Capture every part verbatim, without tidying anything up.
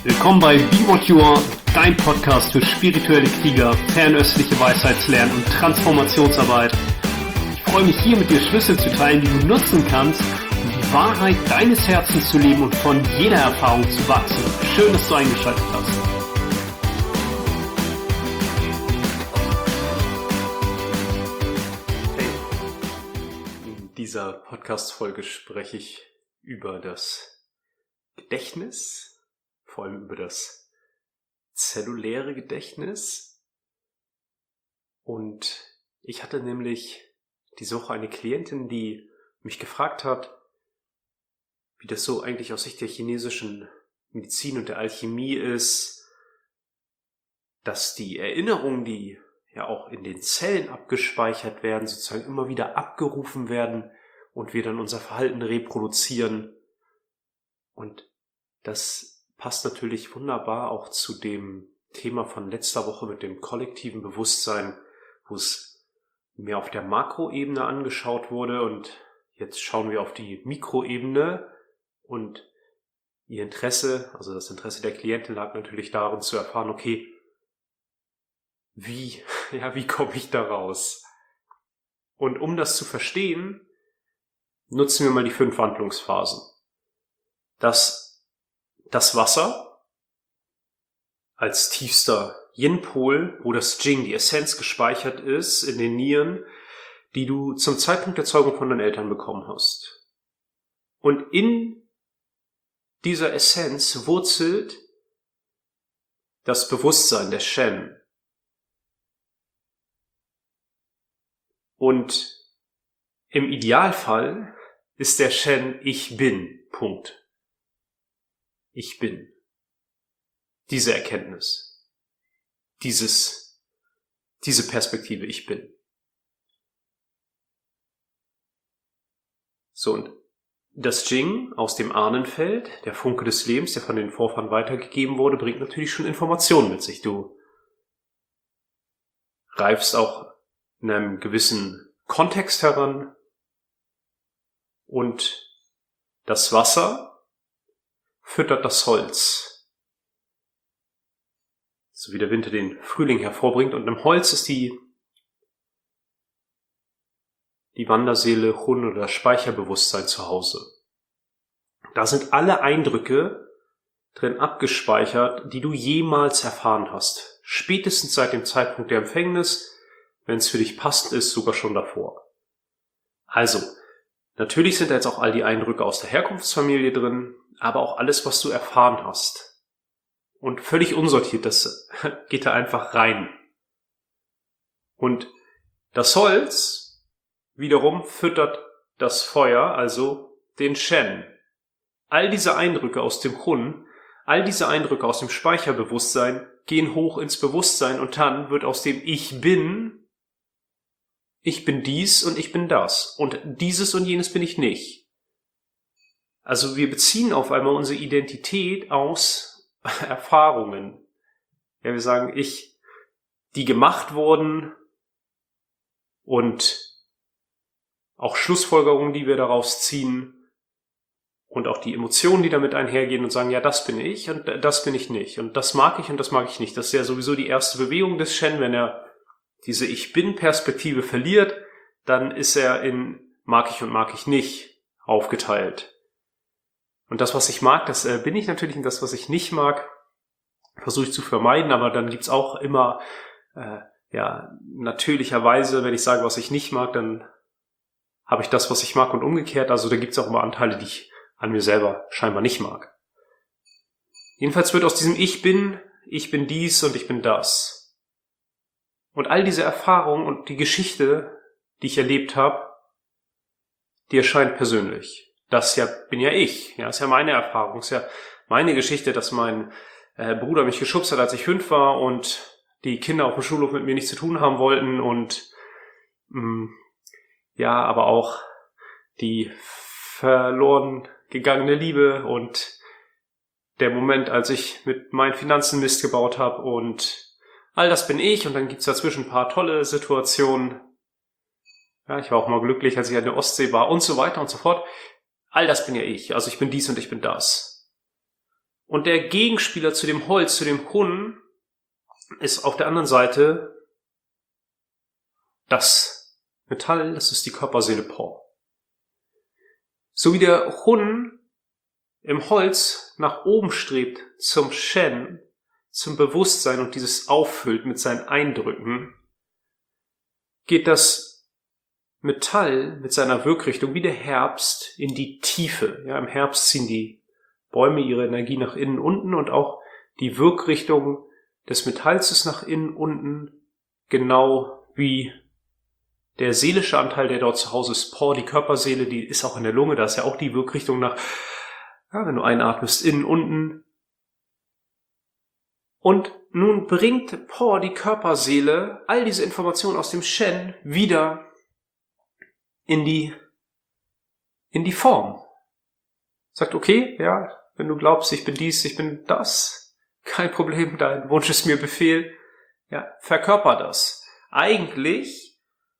Willkommen bei Be What You Are, dein Podcast für spirituelle Krieger, fernöstliche Weisheitslernen und Transformationsarbeit. Ich freue mich hier mit dir Schlüssel zu teilen, die du nutzen kannst, um die Wahrheit deines Herzens zu leben und von jeder Erfahrung zu wachsen. Schön, dass du eingeschaltet hast. Hey, in dieser Podcast-Folge spreche ich über das Gedächtnis, vor allem über das zelluläre Gedächtnis. Und ich hatte nämlich diese Woche eine Klientin, die mich gefragt hat, wie das so eigentlich aus Sicht der chinesischen Medizin und der Alchemie ist, dass die Erinnerungen, die ja auch in den Zellen abgespeichert werden, sozusagen immer wieder abgerufen werden und wir dann unser Verhalten reproduzieren. Und das passt natürlich wunderbar auch zu dem Thema von letzter Woche mit dem kollektiven Bewusstsein, wo es mehr auf der Makroebene angeschaut wurde und jetzt schauen wir auf die Mikroebene und ihr Interesse, also das Interesse der Klientin lag natürlich darin zu erfahren, okay, wie, ja, wie komme ich da raus? Und um das zu verstehen, nutzen wir mal die fünf Wandlungsphasen. Das Das Wasser als tiefster Yin-Pol, wo das Jing, die Essenz, gespeichert ist in den Nieren, die du zum Zeitpunkt der Zeugung von deinen Eltern bekommen hast. Und in dieser Essenz wurzelt das Bewusstsein, der Shen. Und im Idealfall ist der Shen Ich Bin. Punkt. Ich bin. Diese Erkenntnis. Dieses, diese Perspektive, ich bin. So, und das Jing aus dem Ahnenfeld, der Funke des Lebens, der von den Vorfahren weitergegeben wurde, bringt natürlich schon Informationen mit sich. Du reifst auch in einem gewissen Kontext heran und das Wasser füttert das Holz, so wie der Winter den Frühling hervorbringt. Und im Holz ist die, die Wanderseele Hun oder das Speicherbewusstsein zu Hause. Da sind alle Eindrücke drin abgespeichert, die du jemals erfahren hast. Spätestens seit dem Zeitpunkt der Empfängnis, wenn es für dich passend ist, sogar schon davor. Also, natürlich sind da jetzt auch all die Eindrücke aus der Herkunftsfamilie drin, aber auch alles, was du erfahren hast. Und völlig unsortiert, das geht da einfach rein. Und das Holz wiederum füttert das Feuer, also den Shen. All diese Eindrücke aus dem Hun, all diese Eindrücke aus dem Speicherbewusstsein gehen hoch ins Bewusstsein und dann wird aus dem Ich Bin, ich bin dies und ich bin das. Und dieses und jenes bin ich nicht. Also wir beziehen auf einmal unsere Identität aus Erfahrungen. Ja, wir sagen, ich, die gemacht wurden und auch Schlussfolgerungen, die wir daraus ziehen und auch die Emotionen, die damit einhergehen und sagen, ja, das bin ich und das bin ich nicht und das mag ich und das mag ich nicht. Das ist ja sowieso die erste Bewegung des Shen, wenn er diese Ich-Bin-Perspektive verliert, dann ist er in mag ich und mag ich nicht aufgeteilt. Und das, was ich mag, das äh, bin ich natürlich, und das, was ich nicht mag, versuche ich zu vermeiden, aber dann gibt's auch immer, äh, ja, natürlicherweise, wenn ich sage, was ich nicht mag, dann habe ich das, was ich mag und umgekehrt. Also da gibt's auch immer Anteile, die ich an mir selber scheinbar nicht mag. Jedenfalls wird aus diesem Ich bin, ich bin dies und ich bin das. Und all diese Erfahrungen und die Geschichte, die ich erlebt habe, die erscheint persönlich. Das ja bin ja ich, ja, ist ja meine Erfahrung, ist ja meine Geschichte, dass mein äh, Bruder mich geschubst hat, als ich fünf war und die Kinder auf dem Schulhof mit mir nichts zu tun haben wollten und mh, ja, aber auch die verloren gegangene Liebe und der Moment, als ich mit meinen Finanzen Mist gebaut habe und all das bin ich und dann gibt's dazwischen ein paar tolle Situationen. Ja, ich war auch mal glücklich, als ich an der Ostsee war und so weiter und so fort. All das bin ja ich. Also ich bin dies und ich bin das. Und der Gegenspieler zu dem Holz, zu dem Hun, ist auf der anderen Seite das Metall, das ist die Körperseele Po. So wie der Hun im Holz nach oben strebt zum Shen, zum Bewusstsein und dieses auffüllt mit seinen Eindrücken, geht das Metall mit seiner Wirkrichtung wie der Herbst in die Tiefe. Ja, im Herbst ziehen die Bäume ihre Energie nach innen unten und auch die Wirkrichtung des Metalls ist nach innen unten, genau wie der seelische Anteil, der dort zu Hause ist, Po, die Körperseele, die ist auch in der Lunge, da ist ja auch die Wirkrichtung nach, ja, wenn du einatmest, innen unten. Und nun bringt Po, die Körperseele, all diese Informationen aus dem Shen wieder in die, in die Form. Sagt, okay, ja, wenn du glaubst, ich bin dies, ich bin das, kein Problem, dein Wunsch ist mir Befehl, ja, verkörper das. Eigentlich,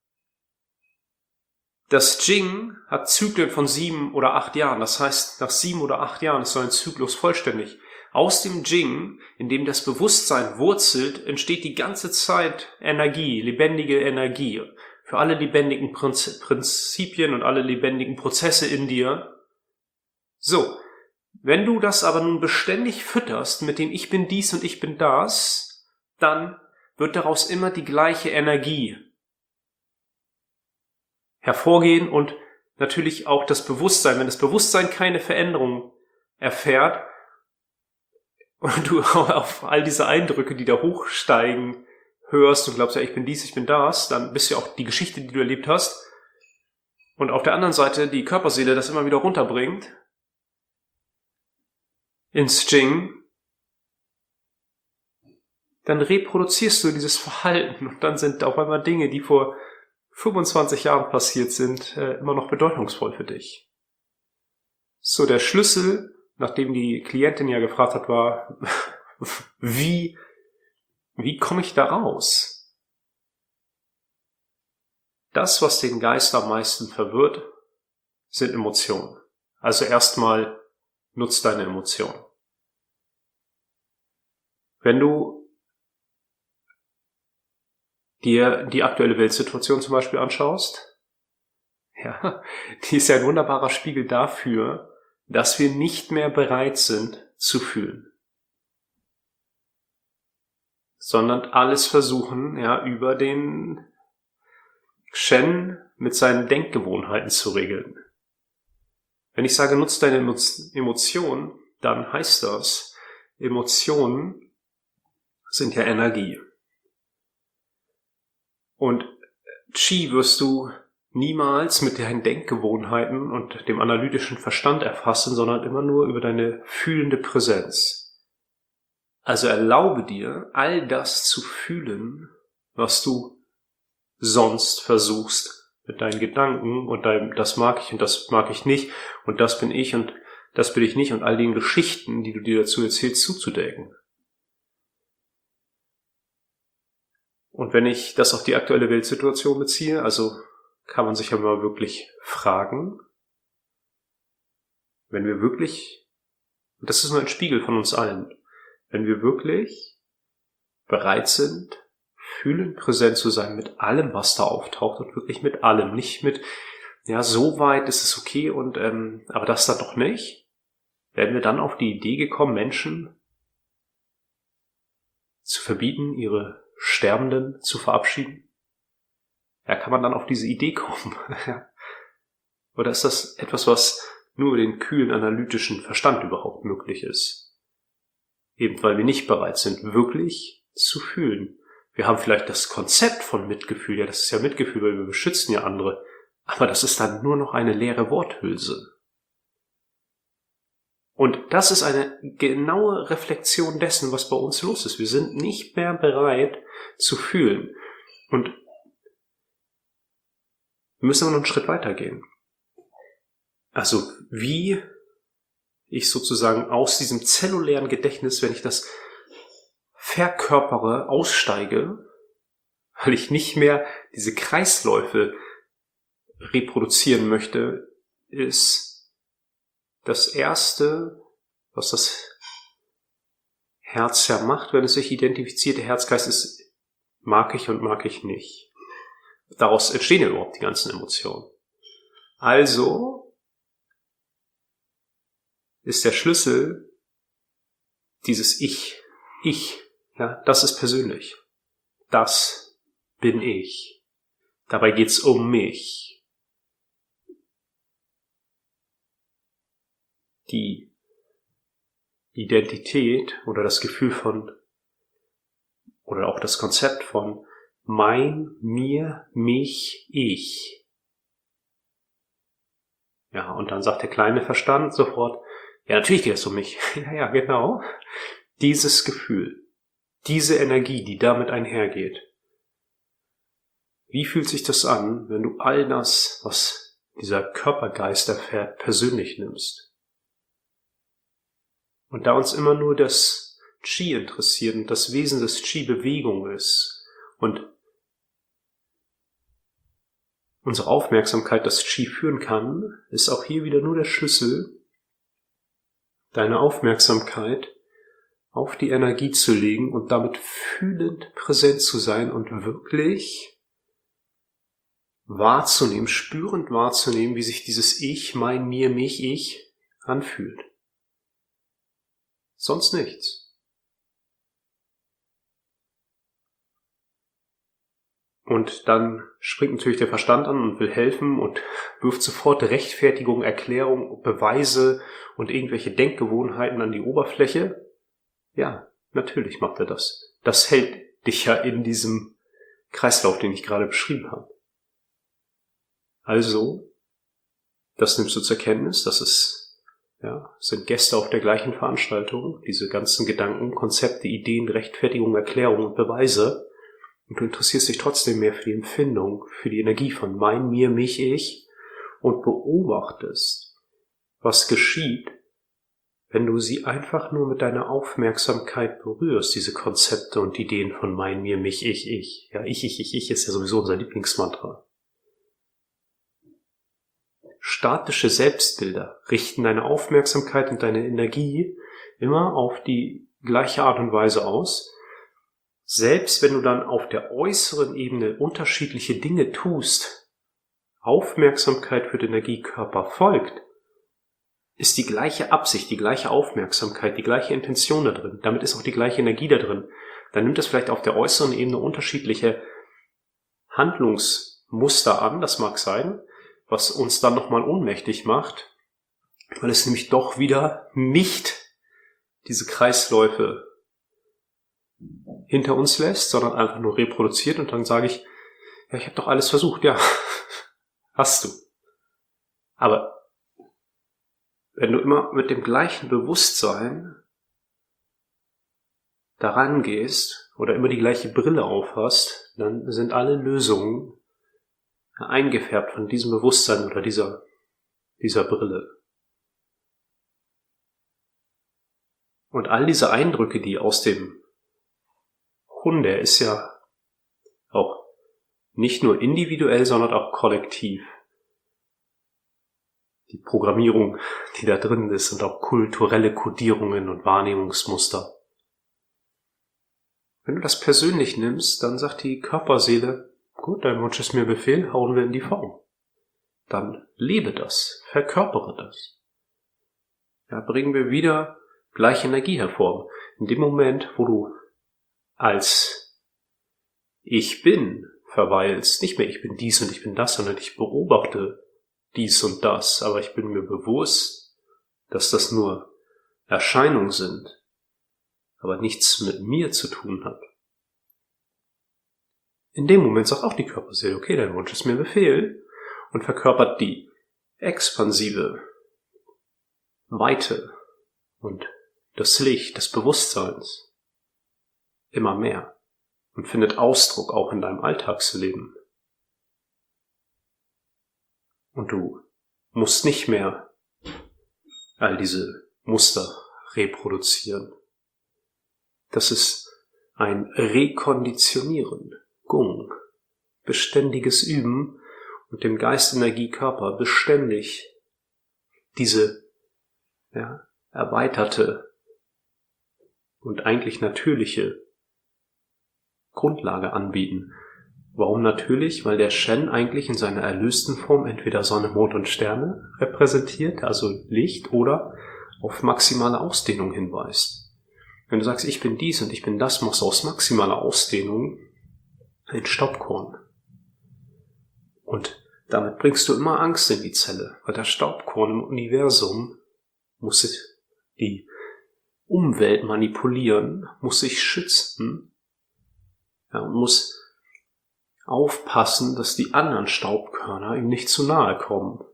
das Jing hat Zyklen von sieben oder acht Jahren, das heißt, nach sieben oder acht Jahren ist so ein Zyklus vollständig. Aus dem Jing, in dem das Bewusstsein wurzelt, entsteht die ganze Zeit Energie, lebendige Energie. Für alle lebendigen Prinzipien und alle lebendigen Prozesse in dir. So, wenn du das aber nun beständig fütterst mit dem Ich bin dies und ich bin das, dann wird daraus immer die gleiche Energie hervorgehen und natürlich auch das Bewusstsein. Wenn das Bewusstsein keine Veränderung erfährt und du auf all diese Eindrücke, die da hochsteigen, hörst und glaubst, ja, ich bin dies, ich bin das, dann bist ja auch die Geschichte, die du erlebt hast. Und auf der anderen Seite die Körperseele das immer wieder runterbringt ins Jing, dann reproduzierst du dieses Verhalten und dann sind auf einmal Dinge, die vor fünfundzwanzig Jahren passiert sind, immer noch bedeutungsvoll für dich. So, der Schlüssel, nachdem die Klientin ja gefragt hat, war, wie, wie komme ich da raus? Das, was den Geist am meisten verwirrt, sind Emotionen. Also erstmal nutz deine Emotionen. Wenn du dir die aktuelle Weltsituation zum Beispiel anschaust, ja, die ist ja ein wunderbarer Spiegel dafür, dass wir nicht mehr bereit sind zu fühlen, sondern alles versuchen, ja, über den Shen mit seinen Denkgewohnheiten zu regeln. Wenn ich sage, nutz deine Emotionen, dann heißt das, Emotionen sind ja Energie. Und Qi wirst du niemals mit deinen Denkgewohnheiten und dem analytischen Verstand erfassen, sondern immer nur über deine fühlende Präsenz. Also erlaube dir, all das zu fühlen, was du sonst versuchst mit deinen Gedanken und deinem, das mag ich und das mag ich nicht und das bin ich und das bin ich nicht und all den Geschichten, die du dir dazu erzählst, zuzudecken. Und wenn ich das auf die aktuelle Weltsituation beziehe, also kann man sich ja mal wirklich fragen, wenn wir wirklich, und das ist nur ein Spiegel von uns allen, wenn wir wirklich bereit sind, fühlend präsent zu sein mit allem, was da auftaucht und wirklich mit allem, nicht mit, ja, so weit ist es okay und, ähm, aber das dann doch nicht, werden wir dann auf die Idee gekommen, Menschen zu verbieten, ihre Sterbenden zu verabschieden? Ja, kann man dann auf diese Idee kommen? Oder ist das etwas, was nur über den kühlen analytischen Verstand überhaupt möglich ist? Eben weil wir nicht bereit sind, wirklich zu fühlen. Wir haben vielleicht das Konzept von Mitgefühl, ja, das ist ja Mitgefühl, weil wir beschützen ja andere, aber das ist dann nur noch eine leere Worthülse. Und das ist eine genaue Reflexion dessen, was bei uns los ist. Wir sind nicht mehr bereit zu fühlen. Und wir müssen aber noch einen Schritt weitergehen. Also wie ich sozusagen aus diesem zellulären Gedächtnis, wenn ich das verkörpere, aussteige, weil ich nicht mehr diese Kreisläufe reproduzieren möchte, ist das Erste, was das Herz ja macht, wenn es sich identifiziert. Der Herzgeist ist, mag ich und mag ich nicht. Daraus entstehen ja überhaupt die ganzen Emotionen. Also ist der Schlüssel dieses Ich. Ich, ja, das ist persönlich. Das bin ich. Dabei geht's um mich. Die Identität oder das Gefühl von, oder auch das Konzept von mein, mir, mich, ich. Ja, und dann sagt der kleine Verstand sofort, ja, natürlich geht es um mich. Ja, ja, genau. Dieses Gefühl, diese Energie, die damit einhergeht. Wie fühlt sich das an, wenn du all das, was dieser Körpergeist erfährt, persönlich nimmst? Und da uns immer nur das Qi interessiert und das Wesen des Qi Bewegung ist und unsere Aufmerksamkeit das Qi führen kann, ist auch hier wieder nur der Schlüssel, deine Aufmerksamkeit auf die Energie zu legen und damit fühlend präsent zu sein und wirklich wahrzunehmen, spürend wahrzunehmen, wie sich dieses Ich, mein, mir, mich, ich anfühlt. Sonst nichts. Und dann springt natürlich der Verstand an und will helfen und wirft sofort Rechtfertigung, Erklärung, Beweise und irgendwelche Denkgewohnheiten an die Oberfläche. Ja, natürlich macht er das. Das hält dich ja in diesem Kreislauf, den ich gerade beschrieben habe. Also, das nimmst du zur Kenntnis, das ist, ja, sind Gäste auf der gleichen Veranstaltung, diese ganzen Gedanken, Konzepte, Ideen, Rechtfertigung, Erklärung und Beweise. Und du interessierst dich trotzdem mehr für die Empfindung, für die Energie von mein, mir, mich, ich und beobachtest, was geschieht, wenn du sie einfach nur mit deiner Aufmerksamkeit berührst, diese Konzepte und Ideen von mein, mir, mich, ich, ich. Ja, ich, ich, ich, ich ist ja sowieso unser Lieblingsmantra. Statische Selbstbilder richten deine Aufmerksamkeit und deine Energie immer auf die gleiche Art und Weise aus. Selbst wenn du dann auf der äußeren Ebene unterschiedliche Dinge tust, Aufmerksamkeit für den Energiekörper folgt, ist die gleiche Absicht, die gleiche Aufmerksamkeit, die gleiche Intention da drin. Damit ist auch die gleiche Energie da drin. Dann nimmt es vielleicht auf der äußeren Ebene unterschiedliche Handlungsmuster an, das mag sein, was uns dann nochmal ohnmächtig macht, weil es nämlich doch wieder nicht diese Kreisläufe hinter uns lässt, sondern einfach nur reproduziert und dann sage ich, ja, ich habe doch alles versucht, ja, hast du. Aber wenn du immer mit dem gleichen Bewusstsein daran gehst oder immer die gleiche Brille aufhast, dann sind alle Lösungen eingefärbt von diesem Bewusstsein oder dieser, dieser Brille. Und all diese Eindrücke, die aus dem Hund, der ist ja auch nicht nur individuell, sondern auch kollektiv. Die Programmierung, die da drin ist, und auch kulturelle Kodierungen und Wahrnehmungsmuster. Wenn du das persönlich nimmst, dann sagt die Körperseele, gut, dein Wunsch ist mir Befehl, hauen wir in die Form. Dann lebe das, verkörpere das. Ja, bringen wir wieder gleiche Energie hervor. In dem Moment, wo du als Ich bin verweilst, nicht mehr ich bin dies und ich bin das, sondern ich beobachte dies und das, aber ich bin mir bewusst, dass das nur Erscheinungen sind, aber nichts mit mir zu tun hat. In dem Moment sagt auch die Körperseele, okay, dein Wunsch ist mir Befehl, und verkörpert die expansive Weite und das Licht des Bewusstseins immer mehr und findet Ausdruck auch in deinem Alltagsleben. Und du musst nicht mehr all diese Muster reproduzieren. Das ist ein Rekonditionieren, Gung, beständiges Üben und dem Geist, Energie, Körper beständig diese ja, erweiterte und eigentlich natürliche Grundlage anbieten. Warum natürlich? Weil der Shen eigentlich in seiner erlösten Form entweder Sonne, Mond und Sterne repräsentiert, also Licht, oder auf maximale Ausdehnung hinweist. Wenn du sagst, ich bin dies und ich bin das, machst du aus maximaler Ausdehnung ein Staubkorn. Und damit bringst du immer Angst in die Zelle, weil das Staubkorn im Universum muss die Umwelt manipulieren, muss sich schützen, ja, und muss aufpassen, dass die anderen Staubkörner ihm nicht zu nahe kommen.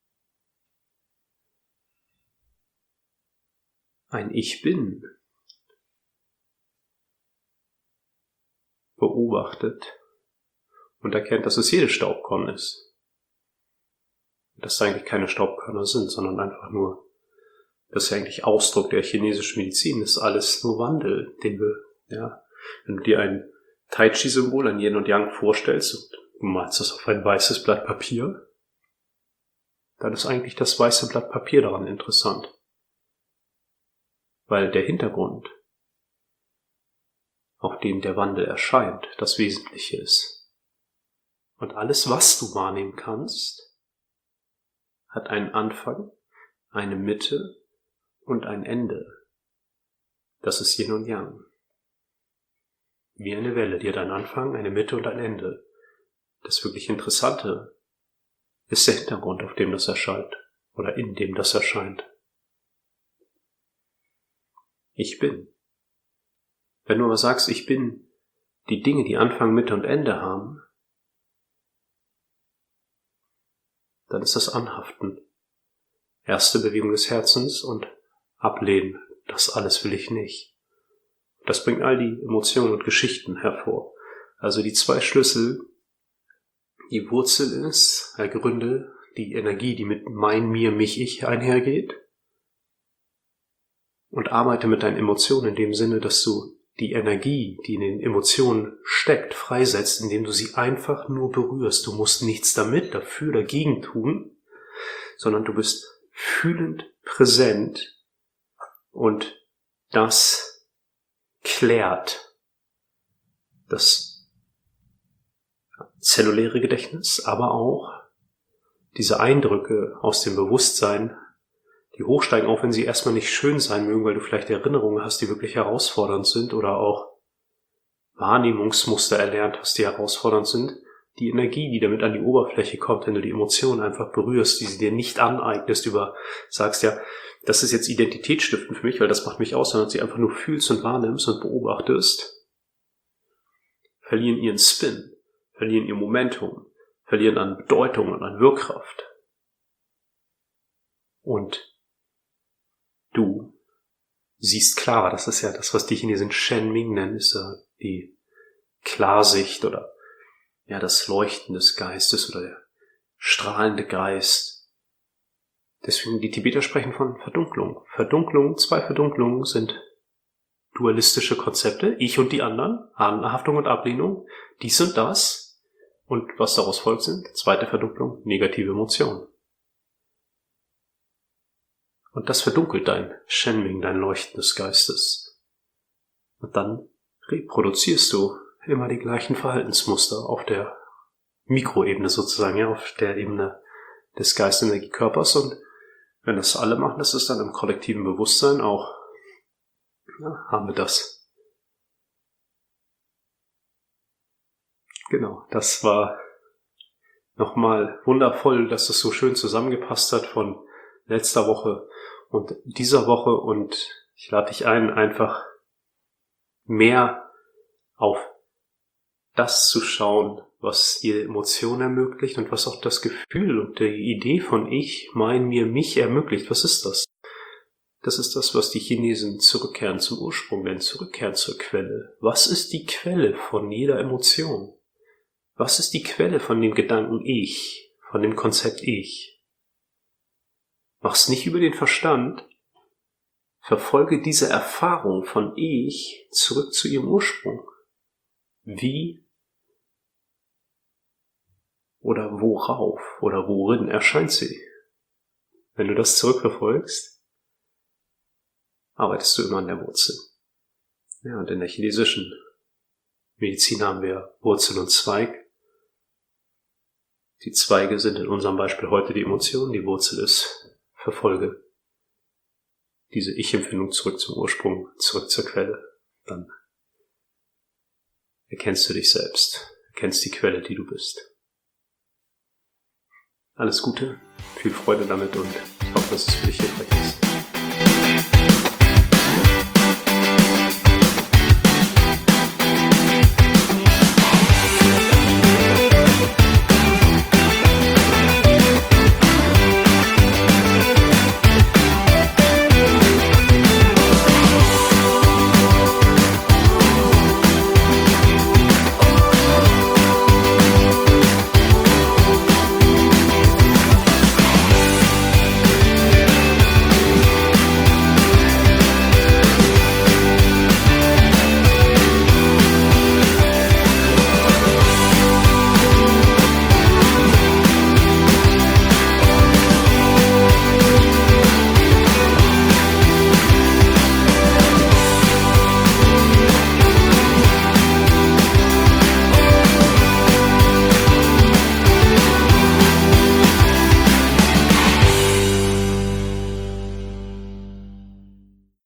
Ein Ich Bin beobachtet und erkennt, dass es jedes Staubkorn ist. Dass da eigentlich keine Staubkörner sind, sondern einfach nur, das ist ja eigentlich Ausdruck der chinesischen Medizin, das ist alles nur Wandel, den wir, ja, wenn du dir ein Tai Chi Symbol, ein Yin und Yang vorstellst und du malst das auf ein weißes Blatt Papier, dann ist eigentlich das weiße Blatt Papier daran interessant. Weil der Hintergrund, auf dem der Wandel erscheint, das Wesentliche ist. Und alles, was du wahrnehmen kannst, hat einen Anfang, eine Mitte und ein Ende. Das ist Yin und Yang. Wie eine Welle, die hat einen Anfang, eine Mitte und ein Ende. Das wirklich Interessante ist der Hintergrund, auf dem das erscheint oder in dem das erscheint. Ich bin. Wenn du aber sagst, ich bin die Dinge, die Anfang, Mitte und Ende haben, dann ist das Anhaften. Erste Bewegung des Herzens und Ablehnen. Das alles will ich nicht. Das bringt all die Emotionen und Geschichten hervor. Also die zwei Schlüssel, die Wurzel ist, ergründe die Energie, die mit mein, mir, mich, ich einhergeht, und arbeite mit deinen Emotionen in dem Sinne, dass du die Energie, die in den Emotionen steckt, freisetzt, indem du sie einfach nur berührst. Du musst nichts damit, dafür, dagegen tun, sondern du bist fühlend präsent und das klärt das zelluläre Gedächtnis, aber auch diese Eindrücke aus dem Bewusstsein, die hochsteigen, auch wenn sie erstmal nicht schön sein mögen, weil du vielleicht Erinnerungen hast, die wirklich herausfordernd sind, oder auch Wahrnehmungsmuster erlernt hast, die herausfordernd sind. Die Energie, die damit an die Oberfläche kommt, wenn du die Emotionen einfach berührst, die sie dir nicht aneignest, über sagst ja, das ist jetzt identitätsstiftend für mich, weil das macht mich aus, sondern sie einfach nur fühlst und wahrnimmst und beobachtest, verlieren ihren Spin, verlieren ihr Momentum, verlieren an Bedeutung und an Wirkkraft. Und du siehst klarer, das ist ja das, was die Chinesen Shen Ming nennen, ist ja die Klarsicht oder ja das Leuchten des Geistes oder der strahlende Geist. Deswegen die Tibeter sprechen von Verdunklung. Verdunklung, zwei Verdunklungen sind dualistische Konzepte, ich und die anderen, Anhaftung und Ablehnung, dies und das. Und was daraus folgt sind, zweite Verdunklung, negative Emotionen. Und das verdunkelt dein Shen Ming, dein Leuchten des Geistes. Und dann reproduzierst du immer die gleichen Verhaltensmuster auf der Mikroebene sozusagen, ja, auf der Ebene des Geist-Energie-Körpers. Und wenn das alle machen, das ist dann im kollektiven Bewusstsein auch, ja, haben wir das. Genau, das war nochmal wundervoll, dass das so schön zusammengepasst hat von letzter Woche und dieser Woche, und ich lade dich ein, einfach mehr auf das zu schauen, was dir Emotionen ermöglicht und was auch das Gefühl und die Idee von ich, mein, mir, mich ermöglicht. Was ist das? Das ist das, was die Chinesen zurückkehren zum Ursprung nennen, zurückkehren zur Quelle. Was ist die Quelle von jeder Emotion? Was ist die Quelle von dem Gedanken ich, von dem Konzept ich? Mach's nicht über den Verstand. Verfolge diese Erfahrung von ich zurück zu ihrem Ursprung. Wie oder worauf oder worin erscheint sie? Wenn du das zurückverfolgst, arbeitest du immer an der Wurzel. Ja, und in der chinesischen Medizin haben wir Wurzel und Zweig. Die Zweige sind in unserem Beispiel heute die Emotionen, die Wurzel ist Verfolge. Diese Ich-Empfindung zurück zum Ursprung, zurück zur Quelle. Dann erkennst du dich selbst, erkennst die Quelle, die du bist. Alles Gute, viel Freude damit und ich hoffe, dass es für dich hilfreich ist.